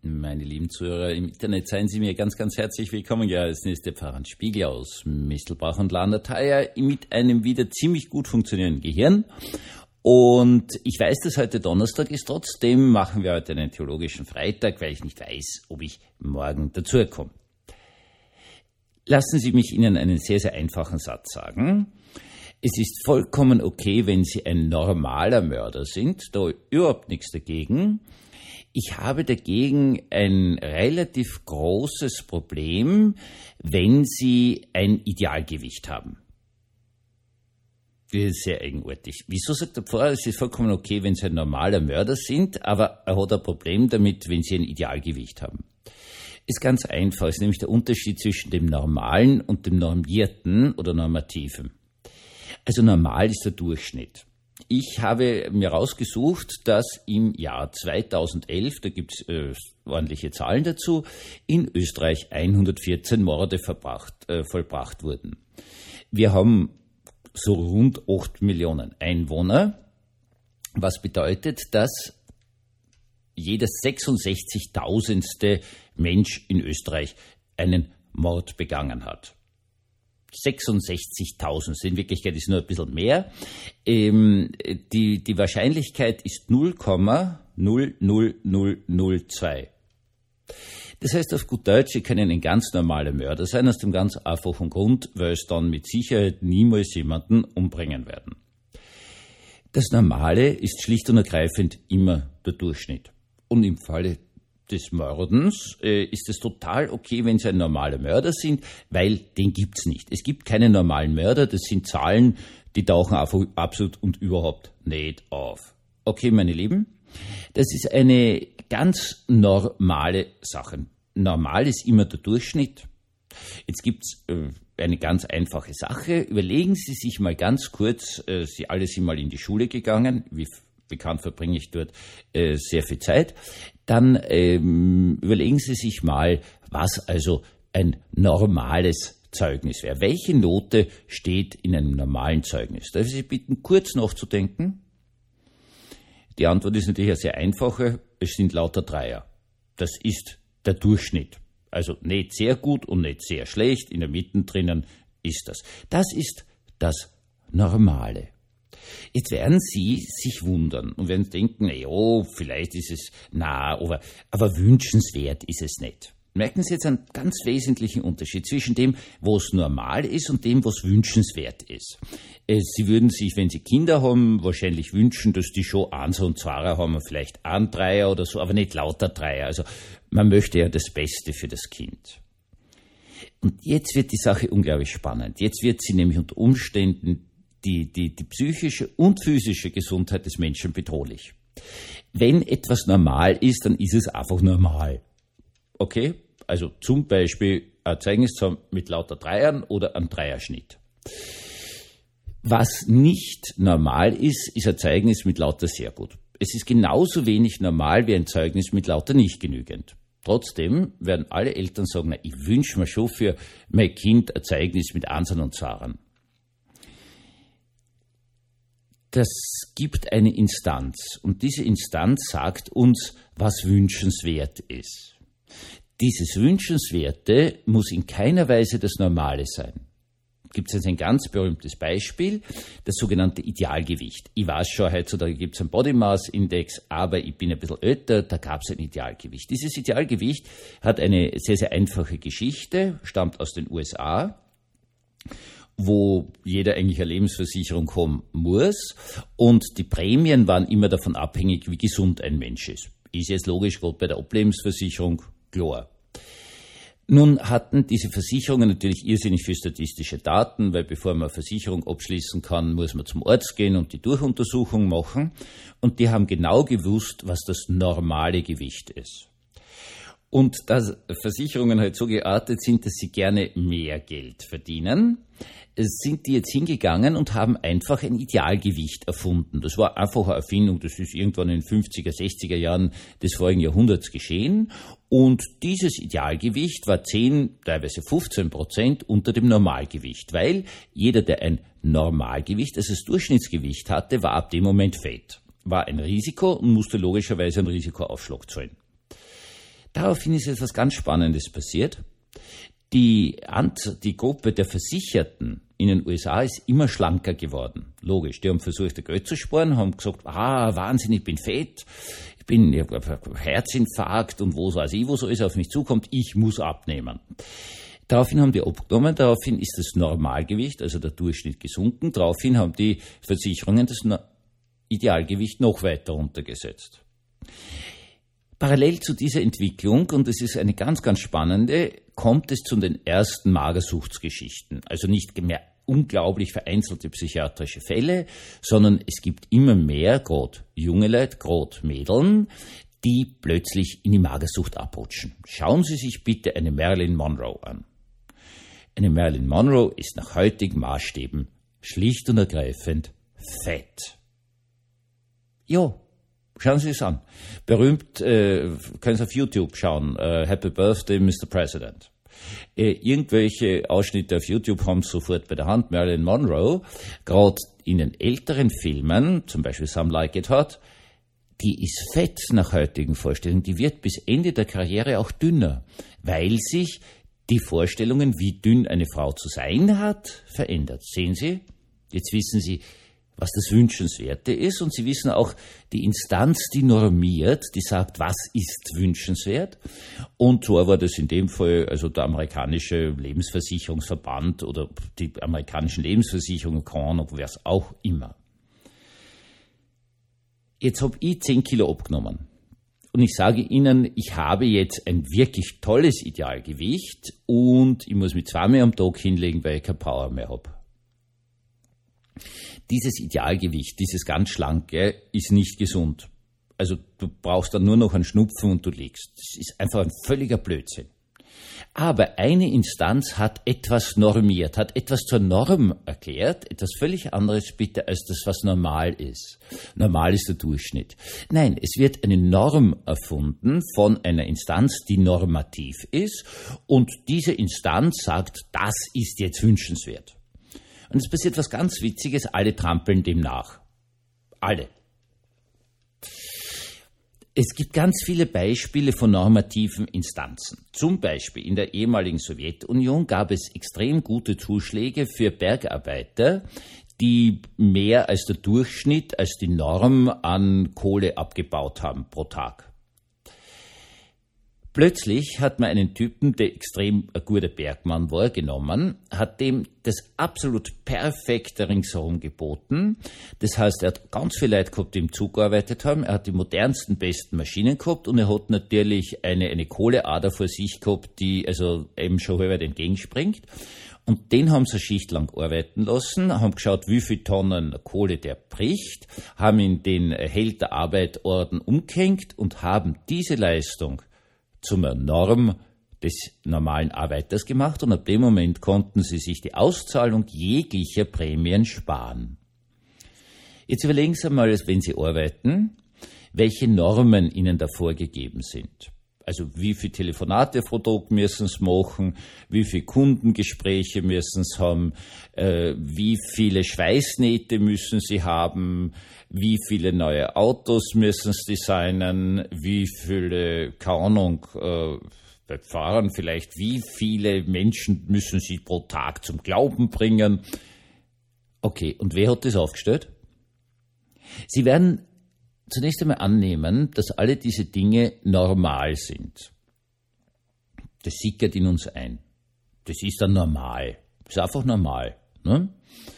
Meine lieben Zuhörer im Internet, seien Sie mir ganz, ganz herzlich willkommen. Ja, es ist der Pfarrer Spiegel aus Mistelbach und Landertheier mit einem wieder ziemlich gut funktionierenden Gehirn. Und ich weiß, dass heute Donnerstag ist, trotzdem machen wir heute einen theologischen Freitag, weil ich nicht weiß, ob ich morgen dazukomme. Lassen Sie mich Ihnen einen sehr, sehr einfachen Satz sagen. Es ist vollkommen okay, wenn Sie ein normaler Mörder sind, da überhaupt nichts dagegen. Ich habe dagegen ein relativ großes Problem, wenn Sie ein Idealgewicht haben. Das ist sehr eigenartig. Wieso sagt der Pfarrer, es ist vollkommen okay, wenn Sie ein normaler Mörder sind, aber er hat ein Problem damit, wenn Sie ein Idealgewicht haben? Ist ganz einfach, es ist nämlich der Unterschied zwischen dem Normalen und dem Normierten oder Normativen. Also normal ist der Durchschnitt. Ich habe mir rausgesucht, dass im Jahr 2011, da gibt es ordentliche Zahlen dazu, in Österreich 114 Morde vollbracht wurden. Wir haben so rund 8 Millionen Einwohner, was bedeutet, dass jeder 66.000. Mensch in Österreich einen Mord begangen hat. 66.000, in Wirklichkeit ist nur ein bisschen mehr. Die Wahrscheinlichkeit ist 0,00002. Das heißt auf gut Deutsch, Sie können ein ganz normaler Mörder sein, aus dem ganz einfachen Grund, weil es dann mit Sicherheit niemals jemanden umbringen werden. Das Normale ist schlicht und ergreifend immer der Durchschnitt. Und im Falle des Mordens ist es total okay, wenn Sie ein normaler Mörder sind, weil den gibt's nicht. Es gibt keine normalen Mörder, das sind Zahlen, die tauchen einfach absolut und überhaupt nicht auf. Okay, meine Lieben, das ist eine ganz normale Sache. Normal ist immer der Durchschnitt. Jetzt gibt's eine ganz einfache Sache. Überlegen Sie sich mal ganz kurz, Sie alle sind mal in die Schule gegangen, wie bekannt verbringe ich dort sehr viel Zeit, dann überlegen Sie sich mal, was also ein normales Zeugnis wäre. Welche Note steht in einem normalen Zeugnis? Darf ich Sie bitten, kurz nachzudenken? Die Antwort ist natürlich eine sehr einfache, es sind lauter Dreier. Das ist der Durchschnitt. Also nicht sehr gut und nicht sehr schlecht, in der Mitte drinnen ist das. Das ist das Normale. Jetzt werden Sie sich wundern und werden denken, vielleicht ist es, aber wünschenswert ist es nicht. Merken Sie jetzt einen ganz wesentlichen Unterschied zwischen dem, was normal ist und dem, was wünschenswert ist. Sie würden sich, wenn Sie Kinder haben, wahrscheinlich wünschen, dass die schon Einser und Zweier haben, vielleicht ein Dreier oder so, aber nicht lauter Dreier. Also man möchte ja das Beste für das Kind. Und jetzt wird die Sache unglaublich spannend. Jetzt wird sie nämlich unter Umständen die psychische und physische Gesundheit des Menschen bedrohlich. Wenn etwas normal ist, dann ist es einfach normal. Okay? Also zum Beispiel ein Zeugnis mit lauter Dreiern oder einem Dreierschnitt. Was nicht normal ist, ist ein Zeugnis mit lauter sehr gut. Es ist genauso wenig normal wie ein Zeugnis mit lauter nicht genügend. Trotzdem werden alle Eltern sagen, ich wünsche mir schon für mein Kind ein Zeugnis mit Einsern und Zweiern. Das gibt eine Instanz und diese Instanz sagt uns, was wünschenswert ist. Dieses Wünschenswerte muss in keiner Weise das Normale sein. Gibt es jetzt ein ganz berühmtes Beispiel, das sogenannte Idealgewicht. Ich weiß schon, heutzutage gibt es einen Body Mass Index, aber ich bin ein bisschen älter, da gab es ein Idealgewicht. Dieses Idealgewicht hat eine sehr, sehr einfache Geschichte, stammt aus den USA, wo jeder eigentlich eine Lebensversicherung haben muss. Und die Prämien waren immer davon abhängig, wie gesund ein Mensch ist. Ist jetzt logisch, gerade bei der Ablebensversicherung, klar. Nun hatten diese Versicherungen natürlich irrsinnig viel statistische Daten, weil bevor man eine Versicherung abschließen kann, muss man zum Arzt gehen und die Durchuntersuchung machen. Und die haben genau gewusst, was das normale Gewicht ist. Und da Versicherungen halt so geartet sind, dass sie gerne mehr Geld verdienen, sind die jetzt hingegangen und haben einfach ein Idealgewicht erfunden. Das war einfach eine Erfindung, das ist irgendwann in den 50er, 60er Jahren des vorigen Jahrhunderts geschehen. Und dieses Idealgewicht war 10, teilweise 15% unter dem Normalgewicht, weil jeder, der ein Normalgewicht, also das Durchschnittsgewicht hatte, war ab dem Moment fett. War ein Risiko und musste logischerweise einen Risikoaufschlag zahlen. Daraufhin ist etwas ganz Spannendes passiert. Die Gruppe der Versicherten in den USA ist immer schlanker geworden. Logisch, die haben versucht, Geld zu sparen, haben gesagt, Wahnsinn, ich bin fett, ich habe Herzinfarkt und wo so ist auf mich zukommt, ich muss abnehmen. Daraufhin haben die abgenommen, daraufhin ist das Normalgewicht, also der Durchschnitt, gesunken, daraufhin haben die Versicherungen das Idealgewicht noch weiter runtergesetzt. Parallel zu dieser Entwicklung, und es ist eine ganz, ganz spannende, kommt es zu den ersten Magersuchtsgeschichten. Also nicht mehr unglaublich vereinzelte psychiatrische Fälle, sondern es gibt immer mehr, gerade junge Leute, gerade Mädeln, die plötzlich in die Magersucht abrutschen. Schauen Sie sich bitte eine Marilyn Monroe an. Eine Marilyn Monroe ist nach heutigen Maßstäben schlicht und ergreifend fett. Ja. Schauen Sie es an. Berühmt, können Sie auf YouTube schauen, Happy Birthday, Mr. President. Irgendwelche Ausschnitte auf YouTube haben Sie sofort bei der Hand. Marilyn Monroe, gerade in den älteren Filmen, zum Beispiel Some Like It Hot, die ist fett nach heutigen Vorstellungen. Die wird bis Ende der Karriere auch dünner, weil sich die Vorstellungen, wie dünn eine Frau zu sein hat, verändert. Sehen Sie? Jetzt wissen Sie, was das Wünschenswerte ist, und Sie wissen auch, die Instanz, die normiert, die sagt, was ist wünschenswert, und so war das in dem Fall, also der amerikanische Lebensversicherungsverband oder die amerikanischen Lebensversicherungen, keine wer es auch immer. Jetzt habe ich 10 Kilo abgenommen. Und ich sage Ihnen, ich habe jetzt ein wirklich tolles Idealgewicht und ich muss mich zweimal am Tag hinlegen, weil ich keine Power mehr habe. Dieses Idealgewicht, dieses ganz schlanke, ist nicht gesund. Also du brauchst dann nur noch einen Schnupfen und du liegst. Das ist einfach ein völliger Blödsinn. Aber eine Instanz hat etwas normiert, hat etwas zur Norm erklärt, etwas völlig anderes bitte als das, was normal ist. Normal ist der Durchschnitt. Nein, es wird eine Norm erfunden von einer Instanz, die normativ ist, und diese Instanz sagt, das ist jetzt wünschenswert. Und es passiert was ganz Witziges, alle trampeln dem nach. Alle. Es gibt ganz viele Beispiele von normativen Instanzen. Zum Beispiel in der ehemaligen Sowjetunion gab es extrem gute Zuschläge für Bergarbeiter, die mehr als der Durchschnitt, als die Norm an Kohle abgebaut haben pro Tag. Plötzlich hat man einen Typen, der extrem ein guter Bergmann war, genommen, hat dem das absolut perfekte ringsherum geboten. Das heißt, er hat ganz viele Leute gehabt, die im Zug gearbeitet haben, er hat die modernsten, besten Maschinen gehabt und er hat natürlich eine Kohleader vor sich gehabt, die also eben schon halb entgegenspringt. Und den haben sie eine Schicht lang arbeiten lassen, haben geschaut, wie viel Tonnen Kohle der bricht, haben in den Held der Arbeitorden umgehängt und haben diese Leistung zum Norm des normalen Arbeiters gemacht, und ab dem Moment konnten sie sich die Auszahlung jeglicher Prämien sparen. Jetzt überlegen Sie mal, wenn Sie arbeiten, welche Normen Ihnen da vorgegeben sind. Also wie viele Telefonate pro Tag müssen Sie machen, wie viele Kundengespräche müssen Sie haben, wie viele Schweißnähte müssen Sie haben, wie viele neue Autos müssen Sie designen, wie viele, keine Ahnung, bei Fahrern vielleicht, wie viele Menschen müssen Sie pro Tag zum Glauben bringen. Okay, und wer hat das aufgestellt? Sie werden zunächst einmal annehmen, dass alle diese Dinge normal sind. Das sickert in uns ein. Das ist dann normal. Das ist einfach normal. Ne?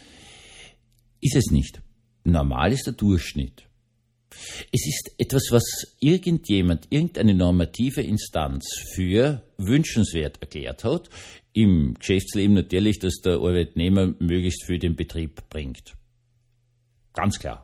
Ist es nicht. Normal ist der Durchschnitt. Es ist etwas, was irgendeine normative Instanz für wünschenswert erklärt hat. Im Geschäftsleben natürlich, dass der Arbeitnehmer möglichst viel den Betrieb bringt. Ganz klar.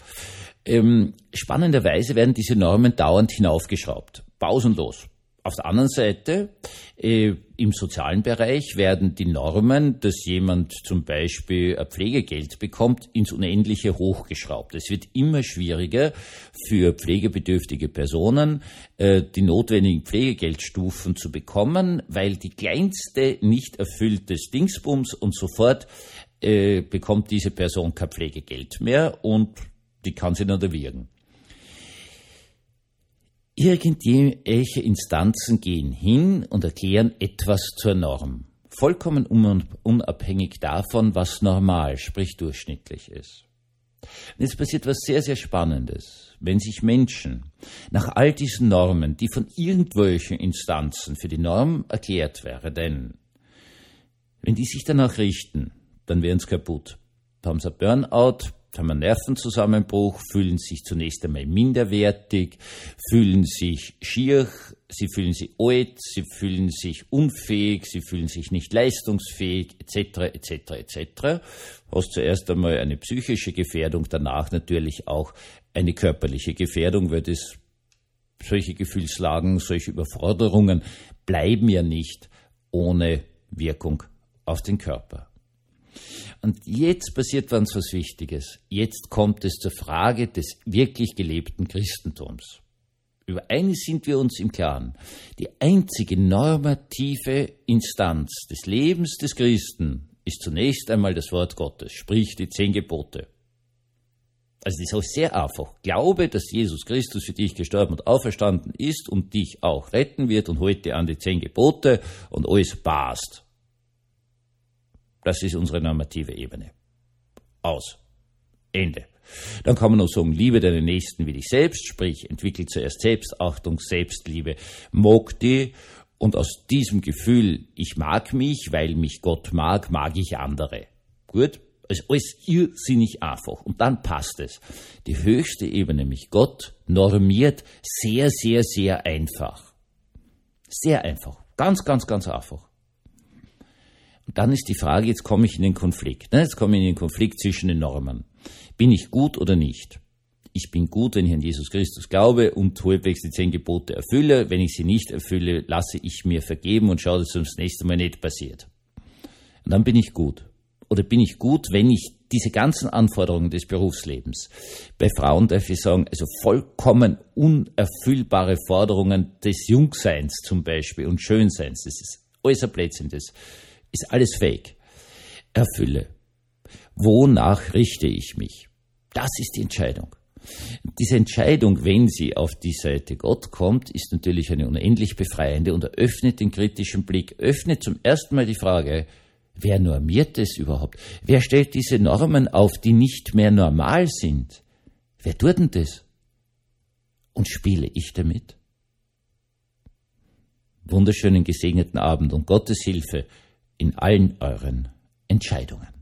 Spannenderweise werden diese Normen dauernd hinaufgeschraubt, pausenlos. Auf der anderen Seite, im sozialen Bereich werden die Normen, dass jemand zum Beispiel ein Pflegegeld bekommt, ins Unendliche hochgeschraubt. Es wird immer schwieriger für pflegebedürftige Personen, die notwendigen Pflegegeldstufen zu bekommen, weil die kleinste nicht erfülltes Dingsbums und sofort bekommt diese Person kein Pflegegeld mehr und die kann sich nicht erwirken. Irgendwelche Instanzen gehen hin und erklären etwas zur Norm. Vollkommen unabhängig davon, was normal, sprich durchschnittlich ist. Und jetzt passiert was sehr, sehr Spannendes. Wenn sich Menschen nach all diesen Normen, die von irgendwelchen Instanzen für die Norm erklärt werden, wenn die sich danach richten, dann werden sie kaputt. Da haben sie ein Burnout, haben einen Nervenzusammenbruch, fühlen sich zunächst einmal minderwertig, fühlen sich schier, sie fühlen sich alt, sie fühlen sich unfähig, sie fühlen sich nicht leistungsfähig, etc., etc., etc. Hast zuerst einmal eine psychische Gefährdung, danach natürlich auch eine körperliche Gefährdung, weil solche Gefühlslagen, solche Überforderungen bleiben ja nicht ohne Wirkung auf den Körper. Und jetzt passiert ganz was Wichtiges. Jetzt kommt es zur Frage des wirklich gelebten Christentums. Über eines sind wir uns im Klaren. Die einzige normative Instanz des Lebens des Christen ist zunächst einmal das Wort Gottes, sprich die 10 Gebote. Also das ist auch sehr einfach. Glaube, dass Jesus Christus für dich gestorben und auferstanden ist und dich auch retten wird und halte an die 10 Gebote und alles passt. Das ist unsere normative Ebene. Aus. Ende. Dann kann man noch sagen, liebe deinen Nächsten wie dich selbst, sprich, entwickle zuerst Selbstachtung, Selbstliebe, mag die, und aus diesem Gefühl, ich mag mich, weil mich Gott mag, mag ich andere. Gut? Also alles irrsinnig einfach. Und dann passt es. Die höchste Ebene, nämlich Gott, normiert sehr, sehr, sehr einfach. Sehr einfach. Ganz, ganz, ganz einfach. Und dann ist die Frage, jetzt komme ich in den Konflikt. Jetzt komme ich in den Konflikt zwischen den Normen. Bin ich gut oder nicht? Ich bin gut, wenn ich an Jesus Christus glaube und halbwegs die 10 Gebote erfülle. Wenn ich sie nicht erfülle, lasse ich mir vergeben und schaue, dass es das nächste Mal nicht passiert. Und dann bin ich gut. Oder bin ich gut, wenn ich diese ganzen Anforderungen des Berufslebens, bei Frauen darf ich sagen, also vollkommen unerfüllbare Forderungen des Jungseins zum Beispiel und Schönseins, das ist alles ein Blödsinn, das ist alles fake, erfülle. Wonach richte ich mich? Das ist die Entscheidung. Diese Entscheidung, wenn sie auf die Seite Gott kommt, ist natürlich eine unendlich befreiende und eröffnet den kritischen Blick, öffnet zum ersten Mal die Frage, wer normiert es überhaupt? Wer stellt diese Normen auf, die nicht mehr normal sind? Wer tut denn das? Und spiele ich damit? Wunderschönen gesegneten Abend und Gottes Hilfe in allen euren Entscheidungen.